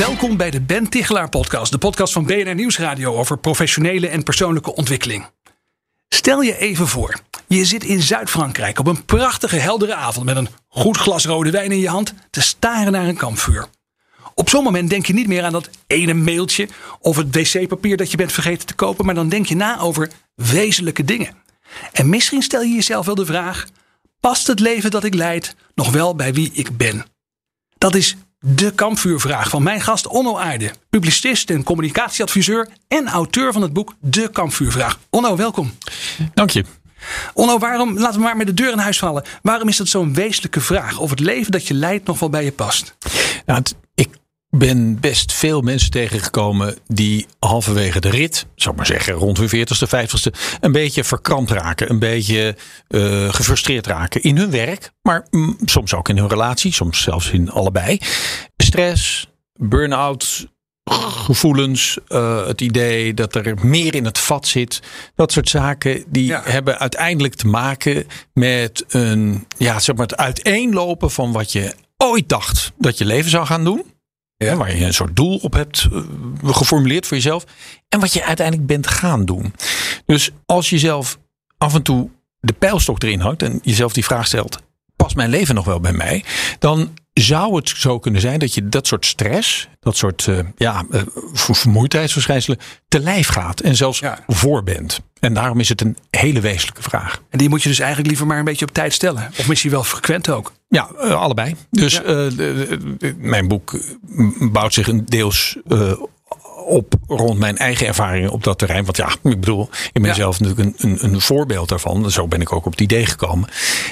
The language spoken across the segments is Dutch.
Welkom bij de Ben Tichelaar podcast. De podcast van BNR Nieuwsradio over professionele en persoonlijke ontwikkeling. Stel je even voor, je zit in Zuid-Frankrijk op een prachtige heldere avond met een goed glas rode wijn in je hand te staren naar een kampvuur. Op zo'n moment denk je niet meer aan dat ene mailtje of het wc-papier dat je bent vergeten te kopen, maar dan denk je na over wezenlijke dingen. En misschien stel je jezelf wel de vraag, past het leven dat ik leid nog wel bij wie ik ben? Dat is de kampvuurvraag van mijn gast Onno Aarde, publicist en communicatieadviseur en auteur van het boek De Kampvuurvraag. Onno, welkom. Dank je. Onno, laten we maar met de deur in huis vallen. Waarom is dat zo'n wezenlijke vraag? Of het leven dat je leidt nog wel bij je past? Nou, ik ben best veel mensen tegengekomen die halverwege de rit, zou ik maar zeggen, rond hun 40ste, 50ste, een beetje verkrampt raken. Een beetje gefrustreerd raken in hun werk. Maar soms ook in hun relatie. Soms zelfs in allebei. Stress, burn-out, gevoelens, het idee dat er meer in het vat zit. Dat soort zaken die hebben uiteindelijk te maken met het uiteenlopen van wat je ooit dacht dat je leven zou gaan doen. Ja. Waar je een soort doel op hebt geformuleerd voor jezelf. En wat je uiteindelijk bent gaan doen. Dus als je zelf af en toe de pijlstok erin houdt en jezelf die vraag stelt, past mijn leven nog wel bij mij? Dan zou het zo kunnen zijn dat je dat soort stress, dat soort vermoeidheidsverschijnselen te lijf gaat. En zelfs voor bent. En daarom is het een hele wezenlijke vraag. En die moet je dus eigenlijk liever maar een beetje op tijd stellen. Of misschien wel frequent ook. Ja, allebei. Dus mijn boek bouwt zich een deels op rond mijn eigen ervaringen op dat terrein. Want ik bedoel, ik ben zelf natuurlijk een voorbeeld daarvan. Zo ben ik ook op het idee gekomen.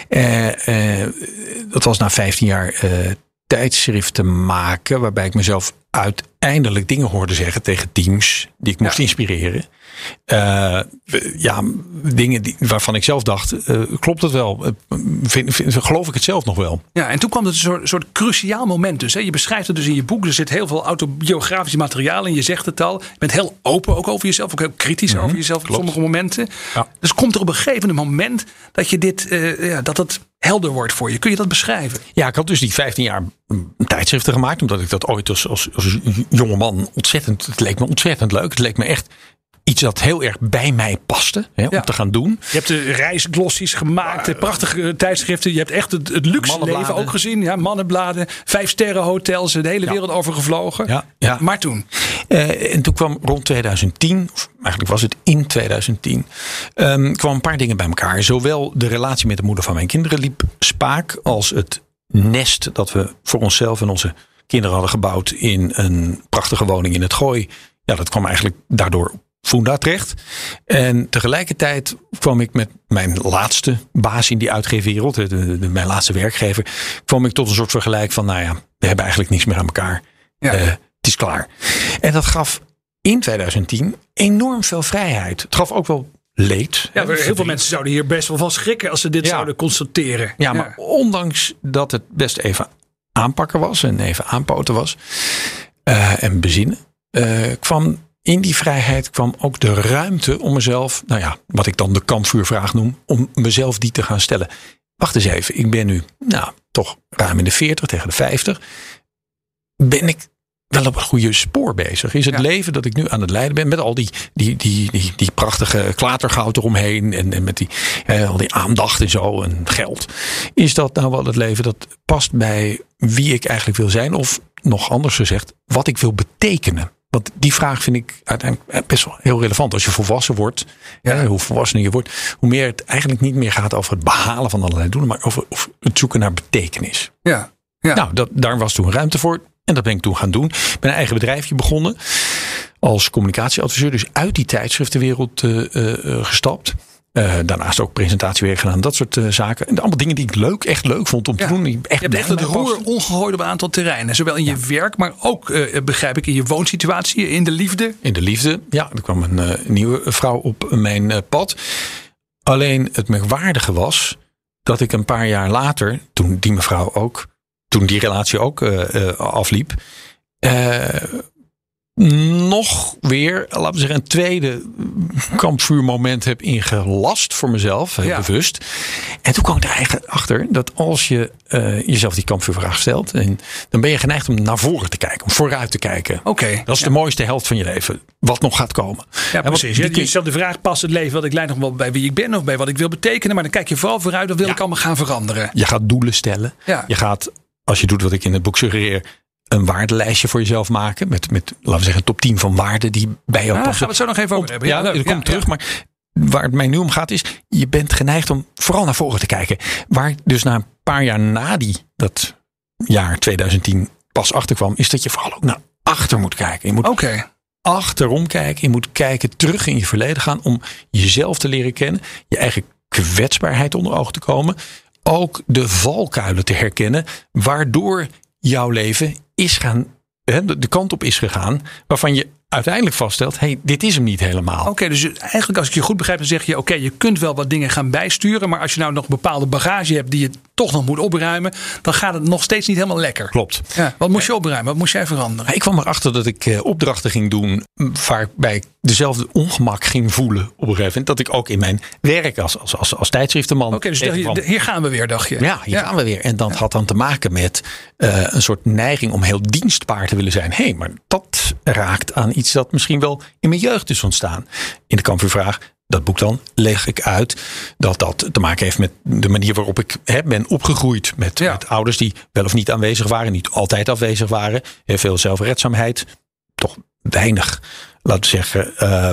Dat was na 15 jaar tijdschriften maken, waarbij ik mezelf uiteindelijk dingen hoorde zeggen tegen teams die ik moest inspireren. Dingen waarvan ik zelf dacht, klopt het wel? Geloof ik het zelf nog wel? Ja, en toen kwam het een soort cruciaal moment dus. Hè? Je beschrijft het dus in je boek. Er zit heel veel autobiografisch materiaal in. Je zegt het al. Je bent heel open ook over jezelf. Ook heel kritisch over jezelf op sommige momenten. Ja. Dus komt er op een gegeven moment dat je dat het helder wordt voor je. Kun je dat beschrijven? Ja, ik had dus die 15 jaar tijdschriften gemaakt. Omdat ik dat ooit als jonge man het leek me ontzettend leuk. Het leek me echt iets dat heel erg bij mij paste om te gaan doen. Je hebt de reisglossies gemaakt, prachtige tijdschriften. Je hebt echt het luxe leven ook gezien. Ja, mannenbladen, 5-sterren hotels, de hele wereld over gevlogen. Ja. Maar toen? En toen kwam rond 2010, of eigenlijk was het in 2010, kwam een paar dingen bij elkaar. Zowel de relatie met de moeder van mijn kinderen liep spaak, als het nest dat we voor onszelf en onze kinderen hadden gebouwd in een prachtige woning in het Gooi. Ja, dat kwam eigenlijk daardoor Funda terecht. En tegelijkertijd kwam ik met mijn laatste baas in die uitgeefwereld, mijn laatste werkgever, kwam ik tot een soort vergelijk van, we hebben eigenlijk niks meer aan elkaar. Ja. Het is klaar. En dat gaf in 2010 enorm veel vrijheid. Het gaf ook wel leed. Ja, heel veel mensen zouden hier best wel van schrikken als ze dit zouden constateren. Ja, maar ondanks dat het best even aanpakken was en even aanpoten was en bezinnen, kwam in die vrijheid ook de ruimte om mezelf, wat ik dan de kampvuurvraag noem, om mezelf die te gaan stellen. Wacht eens even, ik ben nu toch ruim in de 40, tegen de 50. Ben ik wel op het goede spoor bezig? Is het leven dat ik nu aan het leiden ben met al die prachtige klatergoud eromheen en met al die aandacht en zo en geld. Is dat nou wel het leven dat past bij wie ik eigenlijk wil zijn? Of nog anders gezegd, wat ik wil betekenen? Want die vraag vind ik uiteindelijk best wel heel relevant. Als je volwassen wordt, hoe volwassener je wordt, hoe meer het eigenlijk niet meer gaat over het behalen van allerlei doelen, maar over het zoeken naar betekenis. Ja. Nou, daar was toen ruimte voor. En dat ben ik toen gaan doen. Ik ben een eigen bedrijfje begonnen als communicatieadviseur. Dus uit die tijdschriftenwereld gestapt. Daarnaast ook presentatiewerk gedaan. Dat soort zaken. En allemaal dingen die ik echt leuk vond om te doen. Je hebt echt het roer omgegooid op een aantal terreinen. Zowel in je werk, maar ook, begrijp ik, in je woonsituatie. In de liefde. In de liefde, ja. Er kwam een nieuwe vrouw op mijn pad. Alleen het merkwaardige was dat ik een paar jaar later, toen die mevrouw ook, toen die relatie ook afliep, nog weer, laten we zeggen, een tweede kampvuurmoment heb ingelast voor mezelf, bewust. En toen kwam ik er eigenlijk achter dat als je jezelf die kampvuurvraag stelt, dan ben je geneigd om naar voren te kijken, om vooruit te kijken. Oké. Dat is de mooiste helft van je leven, wat nog gaat komen. Ja, precies. Je stelt de vraag, past het leven wat ik leid nog wel bij wie ik ben of bij wat ik wil betekenen? Maar dan kijk je vooral vooruit, wat wil ik allemaal gaan veranderen? Je gaat doelen stellen. Ja. Je gaat, als je doet wat ik in het boek suggereer, een waardelijstje voor jezelf maken. Met laten we zeggen, top 10 van waarden die bij jou passen. Daar gaan we het zo nog even over hebben. Ja, dat komt terug. Maar waar het mij nu om gaat is, je bent geneigd om vooral naar voren te kijken. Waar ik dus na een paar jaar na dat jaar 2010 pas achterkwam, is dat je vooral ook naar achter moet kijken. Je moet achterom kijken. Je moet kijken, terug in je verleden gaan om jezelf te leren kennen. Je eigen kwetsbaarheid onder ogen te komen. Ook de valkuilen te herkennen, waardoor jouw leven is gaan, de kant op is gegaan, waarvan je uiteindelijk vaststelt, dit is hem niet helemaal. Oké, dus eigenlijk als ik je goed begrijp, dan zeg je, je kunt wel wat dingen gaan bijsturen, maar als je nou nog bepaalde bagage hebt die je toch nog moet opruimen, dan gaat het nog steeds niet helemaal lekker. Klopt. Ja, wat moest je opruimen? Wat moest jij veranderen? Ik kwam erachter dat ik opdrachten ging doen waarbij ik dezelfde ongemak ging voelen op een gegeven moment, dat ik ook in mijn werk als tijdschriftenman. Oké, dus hier gaan we weer, dacht je? Ja, hier gaan we weer. En dat had dan te maken met een soort neiging om heel dienstbaar te willen zijn. Maar dat raakt aan iets dat misschien wel in mijn jeugd is ontstaan. In de kampvuurvraag, dat boek dan, leg ik uit dat te maken heeft met de manier waarop ik ben opgegroeid. Met ouders die wel of niet aanwezig waren, niet altijd afwezig waren. Veel zelfredzaamheid, toch weinig, laten we zeggen,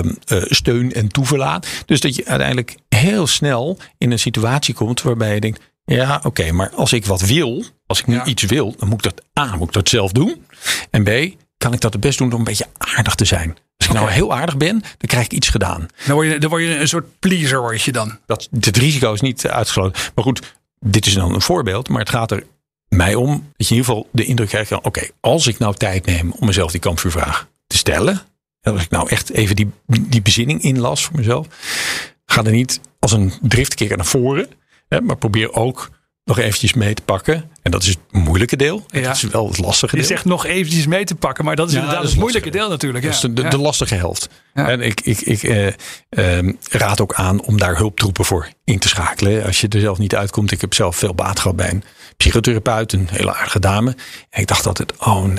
steun en toeverlaat. Dus dat je uiteindelijk heel snel in een situatie komt waarbij je denkt, maar als ik wat wil, als ik nu iets wil, dan moet ik dat A, moet ik dat zelf doen. En B, kan ik dat het best doen door een beetje aardig te zijn. Als ik nou heel aardig ben, dan krijg ik iets gedaan. Dan word je een soort pleaser, word je dan. Het risico is niet uitgesloten. Maar goed, dit is dan een voorbeeld. Maar het gaat er mij om dat je in ieder geval de indruk krijgt van, als ik nou tijd neem om mezelf die kampvuurvraag te stellen. En als ik nou echt even die bezinning inlas voor mezelf. Ga er niet als een driftkikker naar voren. Maar probeer ook nog eventjes mee te pakken. En dat is het moeilijke deel. Ja. Dat is wel het lastige deel. Je zegt nog eventjes mee te pakken. Maar dat is inderdaad het moeilijke deel natuurlijk. Dat is de lastige helft. Ja. En ik raad ook aan om daar hulptroepen voor in te schakelen. Als je er zelf niet uitkomt. Ik heb zelf veel baat gehad bij een psychotherapeut. Een hele aardige dame. En ik dacht altijd,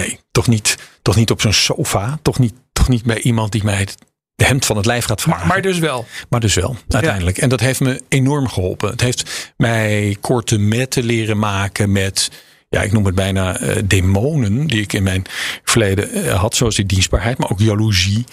toch niet op zo'n sofa. Toch niet bij iemand die mij de hemd van het lijf gaat vragen. Maar dus wel, uiteindelijk. Ja. En dat heeft me enorm geholpen. Het heeft mij korte metten leren maken met, ik noem het bijna demonen die ik in mijn verleden had. Zoals die dienstbaarheid, maar ook jaloezie.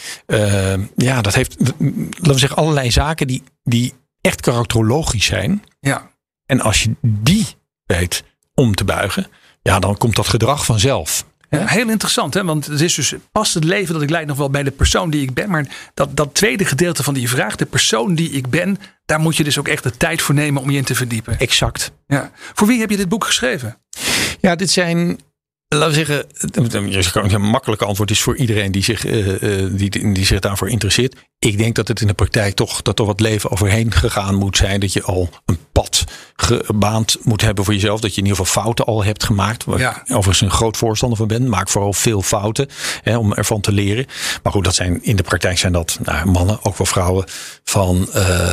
Dat heeft, laten we zeggen, allerlei zaken die echt karakterologisch zijn. Ja. En als je die weet om te buigen, dan komt dat gedrag vanzelf. Ja, heel interessant, hè? Want het is dus, past het leven dat ik leid nog wel bij de persoon die ik ben? Maar dat tweede gedeelte van die vraag, de persoon die ik ben, daar moet je dus ook echt de tijd voor nemen om je in te verdiepen. Exact. Ja. Voor wie heb je dit boek geschreven? Ja, dit zijn, laten we zeggen, een makkelijke antwoord is voor iedereen die zich daarvoor interesseert. Ik denk dat het in de praktijk toch wat leven overheen gegaan moet zijn. Dat je al een pad gebaand moet hebben voor jezelf. Dat je in ieder geval fouten al hebt gemaakt. Waar ik overigens een groot voorstander van ben. Maak vooral veel fouten om ervan te leren. Maar goed, in de praktijk zijn dat mannen, ook wel vrouwen van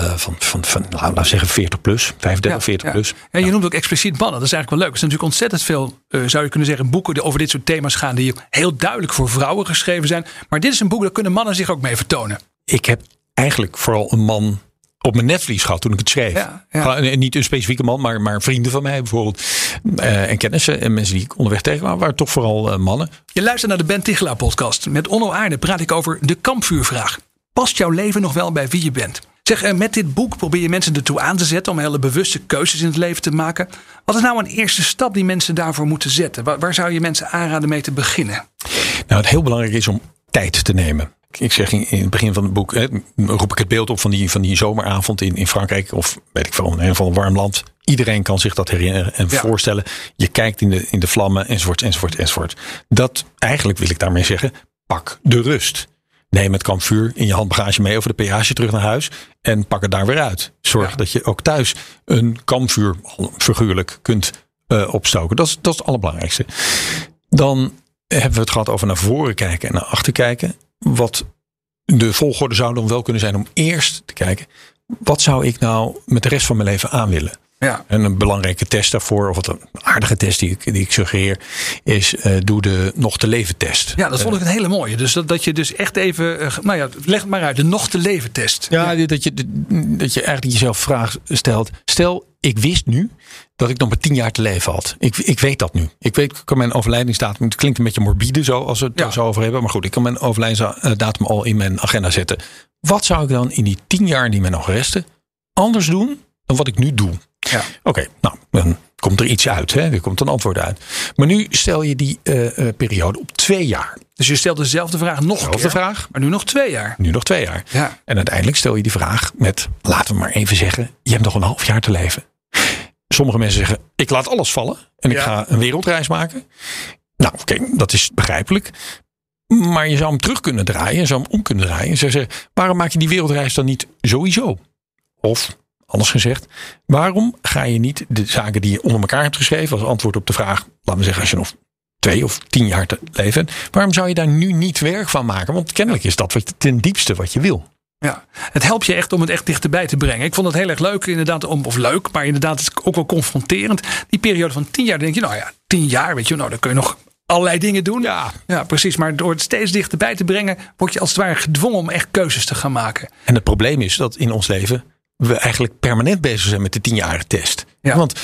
laten we zeggen 40 plus, 35, 40 plus. En je noemt ook expliciet mannen. Dat is eigenlijk wel leuk. Er zijn natuurlijk ontzettend veel, zou je kunnen zeggen, boeken die over dit soort thema's gaan. Die heel duidelijk voor vrouwen geschreven zijn. Maar dit is een boek, daar kunnen mannen zich ook mee vertonen. Ik heb eigenlijk vooral een man op mijn netvlies gehad toen ik het schreef. Ja. Niet een specifieke man, maar vrienden van mij bijvoorbeeld. En kennissen en mensen die ik onderweg tegenkwam, waren toch vooral mannen. Je luistert naar de Ben Tichelaar podcast. Met Onno Aarde praat ik over de kampvuurvraag. Past jouw leven nog wel bij wie je bent? Zeg, met dit boek probeer je mensen ertoe aan te zetten om hele bewuste keuzes in het leven te maken. Wat is nou een eerste stap die mensen daarvoor moeten zetten? Waar zou je mensen aanraden mee te beginnen? Nou, het heel belangrijk is om tijd te nemen. Ik zeg in het begin van het boek, roep ik het beeld op van die zomeravond in Frankrijk. Of weet ik veel, in een of ander warm land. Iedereen kan zich dat herinneren en voorstellen. Je kijkt in de vlammen enzovoort. Dat eigenlijk wil ik daarmee zeggen, pak de rust. Neem het kampvuur in je handbagage mee over de peage terug naar huis. En pak het daar weer uit. Zorg dat je ook thuis een kampvuur figuurlijk kunt opstoken. Dat is het allerbelangrijkste. Dan hebben we het gehad over naar voren kijken en naar achter kijken. Wat de volgorde zou dan wel kunnen zijn om eerst te kijken. Wat zou ik nou met de rest van mijn leven aan willen? Ja. En een belangrijke test daarvoor, of wat een aardige test die ik suggereer, is doe de nog te leven test. Ja, dat vond ik een hele mooie. Dus dat je dus echt even, leg het maar uit, de nog te leven test. Ja. Dat je eigenlijk jezelf vraag stelt. Stel, ik wist nu dat ik nog maar 10 jaar te leven had. Ik weet dat nu. Ik kan mijn overlijdingsdatum, het klinkt een beetje morbide zo als we het er zo over hebben. Maar goed, ik kan mijn overlijdensdatum al in mijn agenda zetten. Wat zou ik dan in die 10 jaar die mij nog resten anders doen dan wat ik nu doe? Ja. Oké, nou, dan komt er iets uit. Hè? Er komt een antwoord uit. Maar nu stel je die periode op 2 jaar. Dus je stelt dezelfde vraag nog een keer. Vraag. Maar nu nog 2 jaar. Nu nog 2 jaar. Ja. En uiteindelijk stel je die vraag met, laten we maar even zeggen, je hebt nog een half jaar te leven. Sommige mensen zeggen, ik laat alles vallen en ik ga een wereldreis maken. Nou, oké, dat is begrijpelijk. Maar je zou hem terug kunnen draaien, je zou hem om kunnen draaien. En zou zeggen, waarom maak je die wereldreis dan niet sowieso? Of, anders gezegd, waarom ga je niet de zaken die je onder elkaar hebt geschreven als antwoord op de vraag, laten we zeggen, als je nog 2 of 10 jaar te leven hebt, waarom zou je daar nu niet werk van maken? Want kennelijk is dat ten diepste wat je wil. Ja, het helpt je echt om het echt dichterbij te brengen. Ik vond het heel erg leuk, inderdaad, maar inderdaad het is ook wel confronterend. Die periode van 10 jaar, denk je, 10 jaar, weet je, dan kun je nog allerlei dingen doen. Ja, precies. Maar door het steeds dichterbij te brengen, word je als het ware gedwongen om echt keuzes te gaan maken. En het probleem is dat in ons leven we eigenlijk permanent bezig zijn met de 10-jarige test. Ja. Want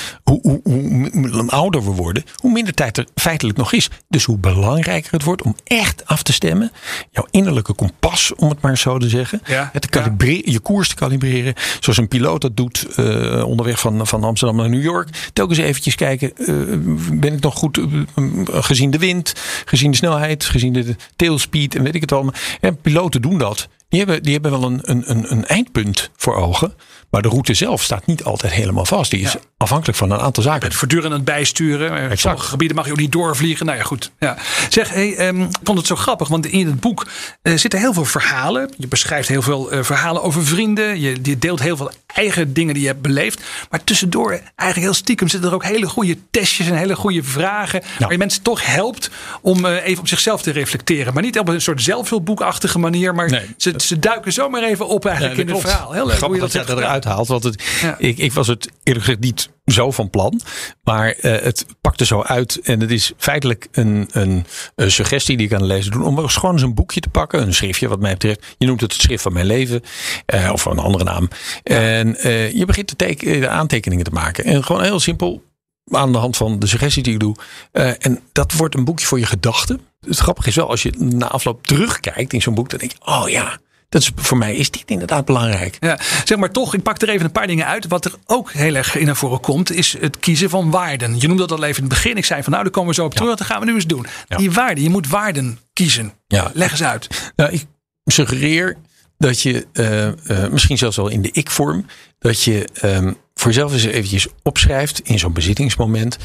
hoe ouder we worden, hoe minder tijd er feitelijk nog is. Dus hoe belangrijker het wordt om echt af te stemmen. Jouw innerlijke kompas, om het maar zo te zeggen. Ja. Te kalibreren, je koers te kalibreren. Zoals een piloot dat doet onderweg van Amsterdam naar New York. Telkens eventjes kijken, ben ik nog goed gezien de wind, gezien de snelheid, gezien de tailspeed en weet ik het allemaal. En piloten doen dat. Die hebben wel een eindpunt voor ogen. Maar de route zelf staat niet altijd helemaal vast. Die is afhankelijk van een aantal zaken. Het voortdurend aan het bijsturen. In sommige gebieden mag je ook niet doorvliegen. Nou ja, goed. Ja. Zeg, ik vond het zo grappig. Want in het boek zitten heel veel verhalen. Je beschrijft heel veel verhalen over vrienden. Je deelt heel veel eigen dingen die je hebt beleefd. Maar tussendoor, eigenlijk heel stiekem, zitten er ook hele goede testjes en hele goede vragen. Waar je mensen toch helpt om even op zichzelf te reflecteren. Maar niet op een soort zelfhulpboekachtige manier. Maar ze duiken zomaar even op eigenlijk in het verhaal. Heel leuk hoe je dat eruit haalt. Want ik was het eerlijk gezegd niet zo van plan. Maar het pakte zo uit. En het is feitelijk een suggestie die ik aan de lezer doe. Om gewoon eens een boekje te pakken. Een schriftje wat mij betreft. Je noemt het schrift van mijn leven. Of een andere naam. Ja. En je begint de aantekeningen te maken. En gewoon heel simpel. Aan de hand van de suggesties die ik doe. En dat wordt een boekje voor je gedachten. Het grappige is wel, als je na afloop terugkijkt in zo'n boek. Dan denk je, oh ja. Voor mij is dit inderdaad belangrijk. Ja, zeg maar toch, ik pak er even een paar dingen uit. Wat er ook heel erg in naar voren komt, is het kiezen van waarden. Je noemde dat al even in het begin. Ik zei van, daar komen we zo op terug. Dat gaan we nu eens doen. Ja. Die waarden, je moet waarden kiezen. Ja. Leg eens uit. Nou, ik suggereer dat je, misschien zelfs wel in de ik-vorm, dat je voor jezelf eens eventjes opschrijft in zo'n bezittingsmoment.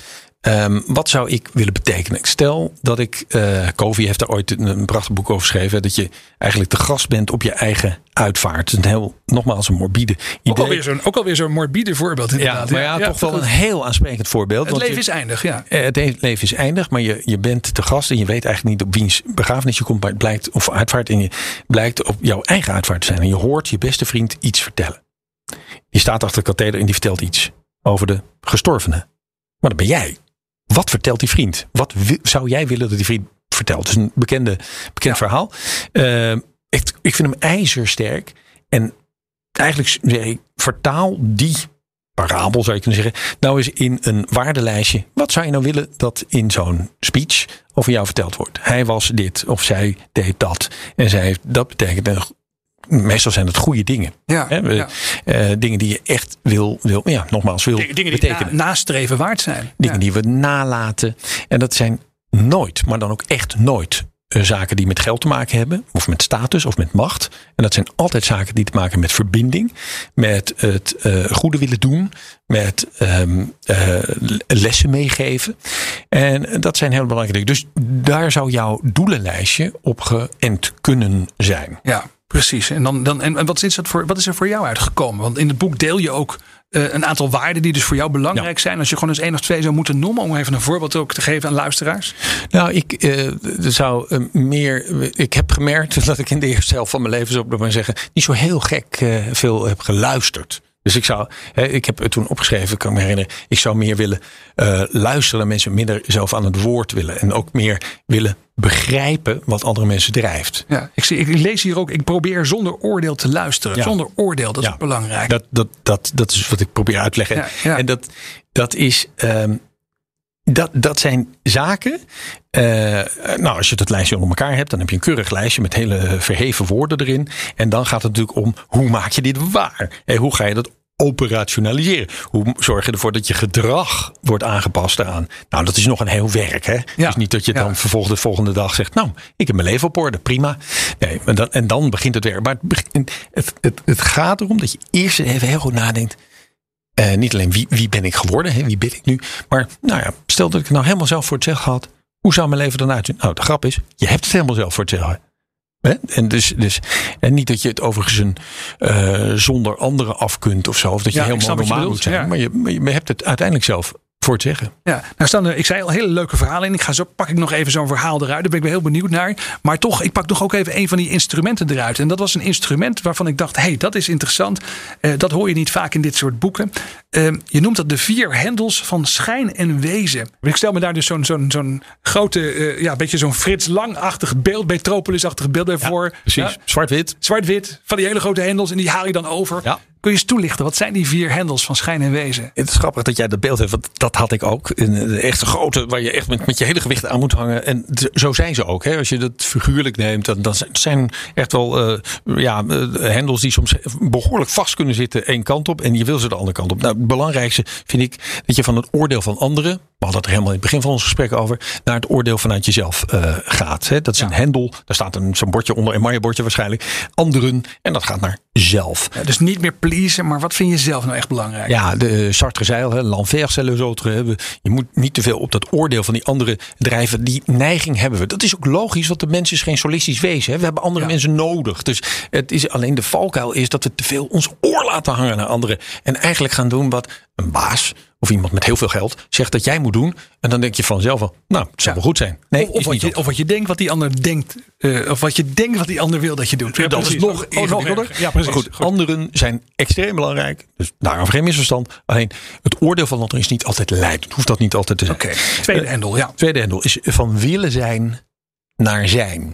Wat zou ik willen betekenen? Stel dat ik, Covey heeft daar ooit een prachtig boek over geschreven, dat je eigenlijk de gast bent op je eigen uitvaart. Het is nogmaals een morbide idee. Ook alweer zo'n morbide voorbeeld inderdaad. Ja, maar toch wel een heel aansprekend voorbeeld. Het leven is eindig, ja. Het leven is eindig, maar je bent de gast en je weet eigenlijk niet op wiens begrafenis je komt, maar het blijkt, of uitvaart, en je blijkt op jouw eigen uitvaart te zijn. En je hoort je beste vriend iets vertellen. Je staat achter de katheder en die vertelt iets over de gestorvene. Maar dat ben jij. Wat vertelt die vriend? Wat zou jij willen dat die vriend vertelt? Het is een bekend verhaal. Ik vind hem ijzersterk. En eigenlijk zeg ik, vertaal die parabel, zou je kunnen zeggen, nou eens in een waardelijstje. Wat zou je nou willen dat in zo'n speech over jou verteld wordt? Hij was dit of zij deed dat. En zij heeft dat betekent. Meestal zijn het goede dingen. Dingen die je echt wil dingen betekenen. Die nastreven waard zijn. Dingen die we nalaten. En dat zijn nooit, maar dan ook echt nooit zaken die met geld te maken hebben. Of met status of met macht. En dat zijn altijd zaken die te maken hebben met verbinding. Met het goede willen doen. Met lessen meegeven. En dat zijn heel belangrijke dingen. Dus daar zou jouw doelenlijstje op geënt kunnen zijn. Ja. Precies. En wat is er voor jou uitgekomen? Want in het boek deel je ook een aantal waarden die dus voor jou belangrijk zijn. Als je gewoon eens 1 of 2 zou moeten noemen, om even een voorbeeld ook te geven aan luisteraars. Nou, ik heb gemerkt dat ik in de eerste helft van mijn leven, zou ik maar zeggen, niet zo heel gek veel heb geluisterd. Dus ik heb het toen opgeschreven, kan ik me herinneren. Ik zou meer willen luisteren naar mensen, minder zelf aan het woord willen. En ook meer willen begrijpen wat andere mensen drijft. Ja, ik lees hier ook, ik probeer zonder oordeel te luisteren. Ja. Zonder oordeel, dat is ook belangrijk. Dat is wat ik probeer uit te leggen. Ja, ja. En dat is... Dat zijn zaken. Als je het lijstje onder elkaar hebt, dan heb je een keurig lijstje met hele verheven woorden erin. En dan gaat het natuurlijk om, hoe maak je dit waar? Hoe ga je dat operationaliseren? Hoe zorg je ervoor dat je gedrag wordt aangepast daaraan? Nou, dat is nog een heel werk. Hè? Ja. Dus niet dat je dan vervolgens de volgende dag zegt, nou, ik heb mijn leven op orde, prima. Nee, en dan begint het werk. Maar het gaat erom dat je eerst even heel goed nadenkt. Niet alleen wie ben ik geworden, wie ben ik nu. Maar stel dat ik het nou helemaal zelf voor het zeggen had. Hoe zou mijn leven dan uitzien? Nou, de grap is, je hebt het helemaal zelf voor het zeggen. En niet dat je het overigens zonder anderen af kunt of zo. Of dat je helemaal normaal moet zijn. Ja. Maar je hebt het uiteindelijk zelf voor het zeggen. Ja, nou staan ik zei al hele leuke verhalen in. Pak ik nog even zo'n verhaal eruit. Daar ben ik wel heel benieuwd naar. Maar toch, ik pak nog ook even een van die instrumenten eruit. En dat was een instrument waarvan ik dacht, dat is interessant. Dat hoor je niet vaak in dit soort boeken. Je noemt dat de 4 hendels van schijn en wezen. Ik stel me daar dus zo'n grote, beetje zo'n Frits Lang-achtig beeld, Metropolis-achtig beeld bij voor. Precies, ja? Zwart-wit. Zwart-wit, van die hele grote hendels en die haal je dan over. Ja. Kun je eens toelichten, wat zijn die 4 hendels van schijn en wezen? Het is grappig dat jij dat beeld hebt, want dat had ik ook. Een echte grote, waar je echt met je hele gewicht aan moet hangen. En zo zijn ze ook. Hè. Als je dat figuurlijk neemt, dan zijn echt wel hendels die soms behoorlijk vast kunnen zitten één kant op. En je wil ze de andere kant op. Nou, het belangrijkste vind ik dat je van het oordeel van anderen, we hadden het er helemaal in het begin van ons gesprek over, naar het oordeel vanuit jezelf gaat. Hè. Dat is een hendel, daar staat zo'n bordje onder, een Maya-bordje waarschijnlijk. Anderen, en dat gaat naar zelf. Ja, dus niet meer pleasen, maar wat vind je zelf nou echt belangrijk? Ja, de Sartre zei al, l'envers c'est les autres. Je moet niet te veel op dat oordeel van die anderen drijven. Die neiging hebben we. Dat is ook logisch, want de mens is geen solistisch wezen. Hè. We hebben andere mensen nodig. Dus het is alleen de valkuil is dat we te veel ons oor laten hangen naar anderen. En eigenlijk gaan doen wat een baas of iemand met heel veel geld zegt dat jij moet doen. En dan denk je vanzelf wel, nou, het zal wel goed zijn. Nee, of wat je denkt wat die ander denkt. Of wat je denkt wat die ander wil dat je doet. Ja, dat is nog ingewikkelder. Ja, precies. Goed, anderen zijn extreem belangrijk. Dus daarover geen misverstand. Alleen het oordeel van anderen is niet altijd leidend. Hoeft dat niet altijd te zijn. Oké. Tweede hendel, ja. Tweede hendel is van willen zijn naar zijn.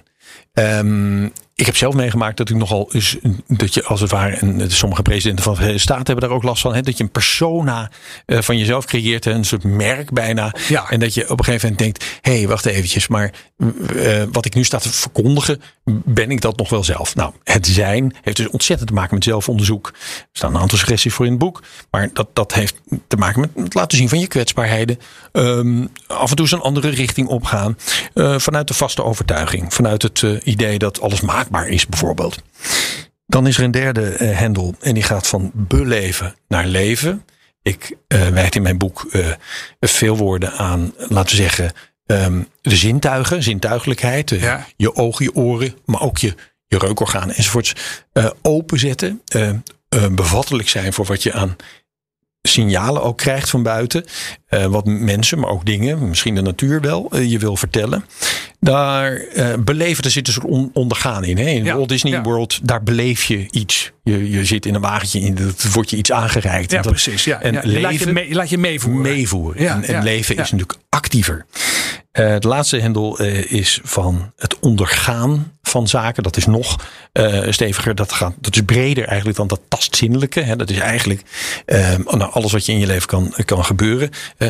Ik heb zelf meegemaakt dat ik nogal dat je als het ware, en sommige presidenten van de Verenigde Staten hebben daar ook last van, hè, dat je een persona van jezelf creëert, een soort merk bijna. Ja. En dat je op een gegeven moment denkt, hé, wacht eventjes, maar wat ik nu sta te verkondigen, ben ik dat nog wel zelf? Nou, het zijn heeft dus ontzettend te maken met zelfonderzoek. Er staan een aantal suggesties voor in het boek, maar dat heeft te maken met het laten zien van je kwetsbaarheden. Af en toe eens een andere richting opgaan. Vanuit de vaste overtuiging. Vanuit het idee dat alles maakbaar is bijvoorbeeld. Dan is er een derde hendel. En die gaat van beleven naar leven. Ik wijd in mijn boek veel woorden aan, laten we zeggen, de zintuigen. Zintuigelijkheid. Je ogen, je oren. Maar ook je reukorganen enzovoorts. Openzetten. Bevattelijk zijn voor wat je aan signalen ook krijgt van buiten. Wat mensen, maar ook dingen, misschien de natuur wel, je wil vertellen. Daar beleven, er zit een soort ondergaan in. Hè? In Walt Disney World, daar beleef je iets. Je zit in een wagentje, dat wordt je iets aangereikt. Ja, precies. Ja. En leven, je laat je meevoeren. Ja, en leven is natuurlijk actiever. Het laatste hendel is van het ondergaan van zaken. Dat is nog steviger. Dat is breder eigenlijk dan dat tastzinnelijke. Hè. Dat is eigenlijk alles wat je in je leven kan gebeuren.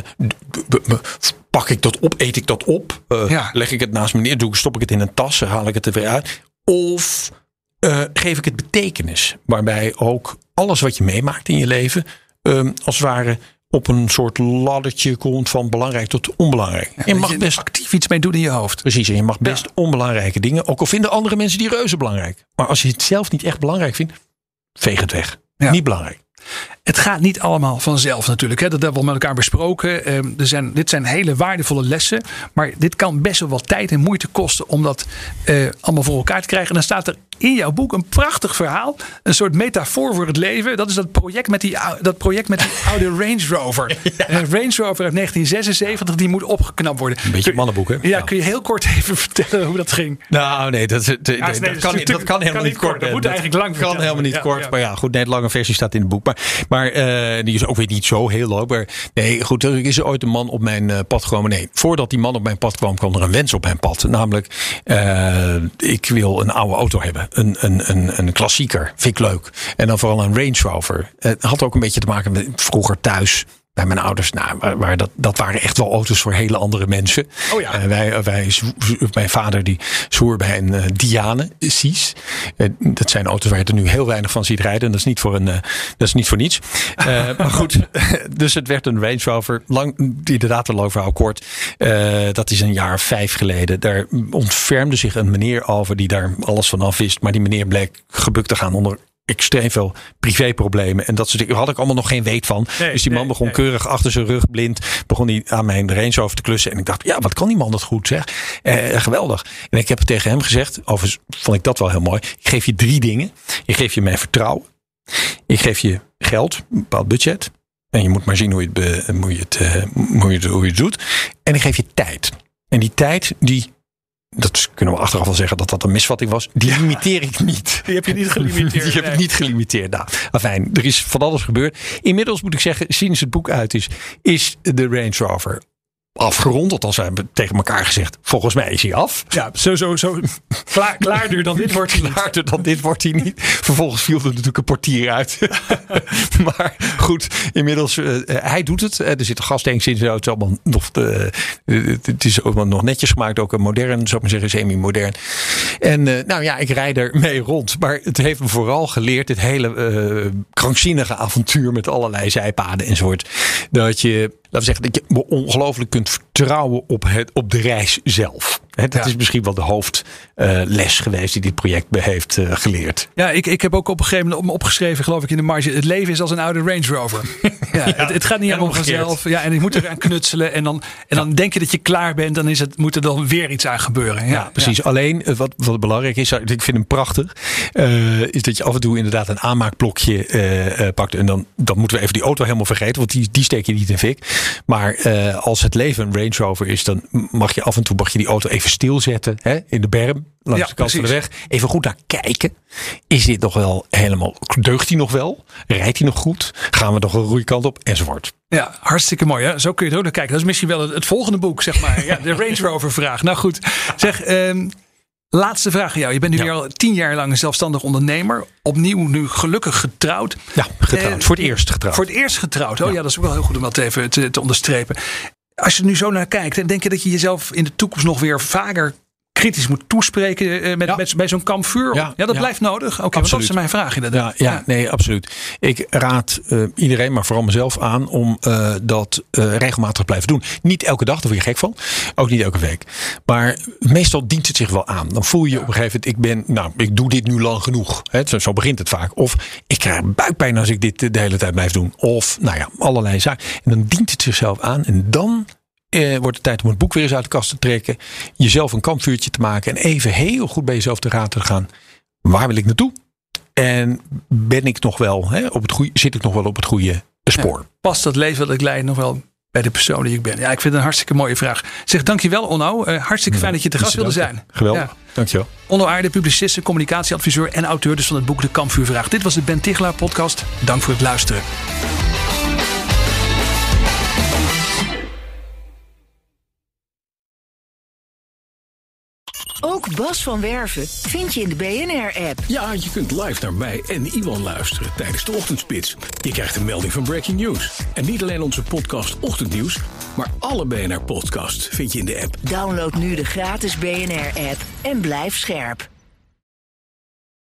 Pak ik dat op? Eet ik dat op? Leg ik het naast me neer? Stop ik het in een tas? Haal ik het er weer uit? Of geef ik het betekenis? Waarbij ook alles wat je meemaakt in je leven als het ware op een soort laddertje komt van belangrijk tot onbelangrijk. Ja, je mag best actief iets mee doen in je hoofd. Precies, en je mag best onbelangrijke dingen, ook al vinden andere mensen die reuze belangrijk. Maar als je het zelf niet echt belangrijk vindt, veeg het weg. Ja. Niet belangrijk. Het gaat niet allemaal vanzelf natuurlijk. Hè? Dat hebben we met elkaar besproken. Dit zijn hele waardevolle lessen. Maar dit kan best wel wat tijd en moeite kosten om dat allemaal voor elkaar te krijgen. En dan staat er in jouw boek een prachtig verhaal. Een soort metafoor voor het leven. Dat is dat project met die oude Range Rover. Een Range Rover uit 1976, die moet opgeknapt worden. Een beetje mannenboek, hè? Ja, kun je heel kort even vertellen hoe dat ging? Nou, nee, dat kan helemaal niet kort. Dat moet eigenlijk lang vertellen. Kan helemaal niet kort. Maar ja, goed, nee, de lange versie staat in het boek. Maar die is ook weer niet zo heel lang. Maar nee, goed, er is ooit een man op mijn pad gekomen. Nee, voordat die man op mijn pad kwam er een wens op mijn pad. Namelijk, ik wil een oude auto hebben. Een klassieker. Vind ik leuk. En dan vooral een Range Rover. Het had ook een beetje te maken met vroeger thuis. Bij mijn ouders, dat waren echt wel auto's voor hele andere mensen. Oh ja. Mijn vader die zwoer bij een Diane Cies. Dat zijn auto's waar je er nu heel weinig van ziet rijden. Dat is niet voor niets. Maar goed, dus het werd een Range Rover. Inderdaad een lang verhaal kort. Dat is een jaar of 5 geleden. Daar ontfermde zich een meneer over die daar alles vanaf wist. Maar die meneer bleek gebukt te gaan onder extreem veel privéproblemen. En dat soort dingen had ik allemaal nog geen weet van. Dus die man begon keurig achter zijn rug blind. Begon hij aan mijn Range Rover te klussen. En ik dacht, ja, wat kan die man dat goed, zeg. Geweldig. En ik heb tegen hem gezegd, overigens vond ik dat wel heel mooi. Ik geef je 3 dingen. Ik geef je mijn vertrouwen. Ik geef je geld, een bepaald budget. En je moet maar zien hoe je het doet. En ik geef je tijd. En die tijd, dat kunnen we achteraf wel zeggen dat een misvatting was. Die limiteer ik niet. Die heb je niet gelimiteerd. Die heb ik niet gelimiteerd. Nou, afijn, er is van alles gebeurd. Inmiddels moet ik zeggen, sinds het boek uit is de Range Rover afgerond. Althans, we hebben tegen elkaar gezegd, volgens mij is hij af. Ja, zo klaarder dan dit wordt hij niet. Klaarder dan dit wordt hij niet. Vervolgens viel er natuurlijk een portier uit. Maar goed, inmiddels, hij doet het. Er zitten gastanks in. Het is allemaal het is allemaal nog netjes gemaakt. Ook een modern, zou ik maar zeggen, semi-modern. En ik rijd er mee rond. Maar het heeft me vooral geleerd, dit hele krankzinnige avontuur met allerlei zijpaden enzovoort. Dat je, laten we zeggen, dat je ongelooflijk kunt vertrouwen op de reis zelf. Dat is misschien wel de hoofdles geweest die dit project heeft geleerd. Ja, ik heb ook op een gegeven moment opgeschreven, geloof ik, in de marge. Het leven is als een oude Range Rover. Het gaat niet allemaal vanzelf. Ja, en ik moet eraan knutselen. En dan denk je dat je klaar bent. Dan moet er dan weer iets aan gebeuren. Ja, precies. Ja. Alleen, wat belangrijk is, ik vind hem prachtig. Is dat je af en toe inderdaad een aanmaakblokje pakt. En dan moeten we even die auto helemaal vergeten. Want die steek je niet in fik. Maar als het leven een Range Rover is, dan mag je af en toe die auto even stilzetten, in de berm langs de kant van de weg. Even goed naar kijken. Is dit nog wel helemaal, deugt hij nog wel? Rijdt hij nog goed? Gaan we nog een goede kant op? Enzovoort. Ja, hartstikke mooi. Hè? Zo kun je er ook naar kijken. Dat is misschien wel het volgende boek, zeg maar. Ja, de Range Rover vraag. Nou goed, zeg, laatste vraag aan jou. Je bent nu weer al 10 jaar lang een zelfstandig ondernemer. Opnieuw nu gelukkig getrouwd. Ja, getrouwd. Voor het eerst getrouwd. Voor het eerst getrouwd. Oh ja, dat is ook wel heel goed om dat even te onderstrepen. Als je er nu zo naar kijkt, dan denk je dat je jezelf in de toekomst nog weer vaker kritisch moet toespreken bij zo'n kampvuur? Ja, dat blijft nodig. Oké, dat is mijn vraag inderdaad. Nee, absoluut. Ik raad iedereen, maar vooral mezelf aan om dat regelmatig te blijven doen. Niet elke dag, daar word je gek van. Ook niet elke week. Maar meestal dient het zich wel aan. Dan voel je op een gegeven moment, ik doe dit nu lang genoeg. Zo begint het vaak. Of ik krijg buikpijn als ik dit de hele tijd blijf doen. Of allerlei zaken. En dan dient het zichzelf aan. En dan wordt het tijd om het boek weer eens uit de kast te trekken. Jezelf een kampvuurtje te maken. En even heel goed bij jezelf te raden te gaan. Waar wil ik naartoe? En ben ik nog wel zit ik nog wel op het goede spoor? Ja, past dat leven dat ik leid nog wel bij de persoon die ik ben? Ja, ik vind het een hartstikke mooie vraag. Zeg, dankjewel Onno. Hartstikke fijn dat je te gast wilde zijn. Geweldig. Ja. Dankjewel. Onno Aarde, publicist, communicatieadviseur en auteur dus van het boek De Kampvuurvraag. Dit was de Ben Tichelaar podcast. Dank voor het luisteren. Ook Bas van Werven vind je in de BNR-app. Ja, je kunt live naar mij en Iwan luisteren tijdens de ochtendspits. Je krijgt een melding van Breaking News. En niet alleen onze podcast Ochtendnieuws, maar alle BNR-podcasts vind je in de app. Download nu de gratis BNR-app en blijf scherp.